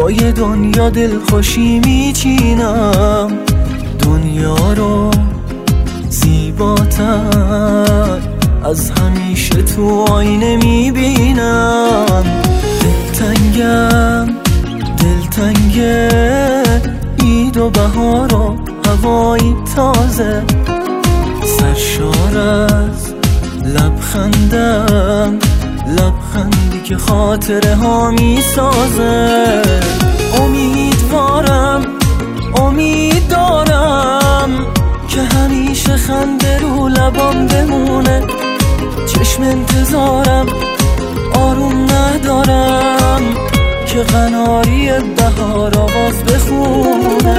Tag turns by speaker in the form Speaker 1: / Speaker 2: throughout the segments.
Speaker 1: پای دنیا دلخوشی میچینم، دنیا رو زیباتر از همیشه تو آینه میبینم. دلتنگه عید و بهار و هوایی تازه، سرشار از لبخندم، لبخندی که خاطره ها میسازه. امید دارم که همیشه خنده رو لبام بمونه. چشم انتظارم، آروم ندارم که قناری بهار آواز بخونه.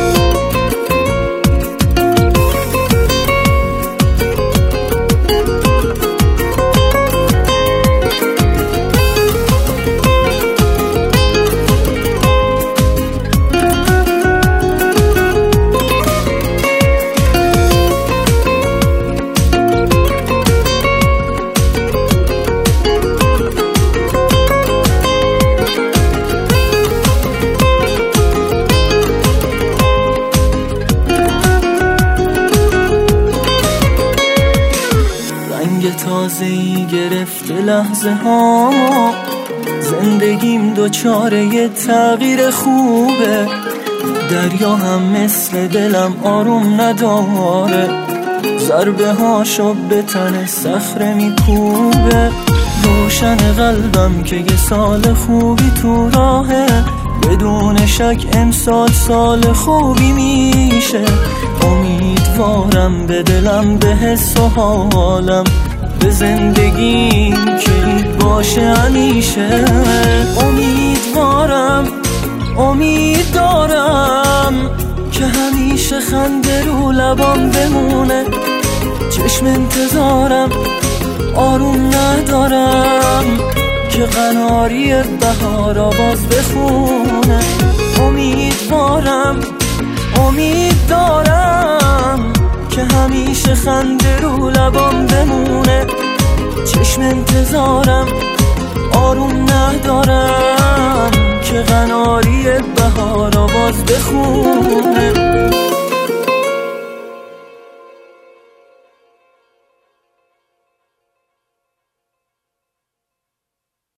Speaker 1: تازه‌ای گرفته لحظه ها، زندگیم دوچاره تغییر خوبه. دریا هم مثل دلم آروم نداره، ضربه هاشو به تن صخره میکوبه. روشن قلبم که یه سال خوبی تو راهه، بدون شک امسال سال خوبی میشه. امیدوارم به دلم، به حس و حالم، به زندگیم که عید باشه همیشه. امید دارم که همیشه خنده رو لبام بمونه. چشم انتظارم، آروم ندارم که قناری بهار آواز بخونه. امید دارم که همیشه خنده رو لبام بمونه. چشم انتظارم، آروم ندارم که قناری بهار آواز بخونه.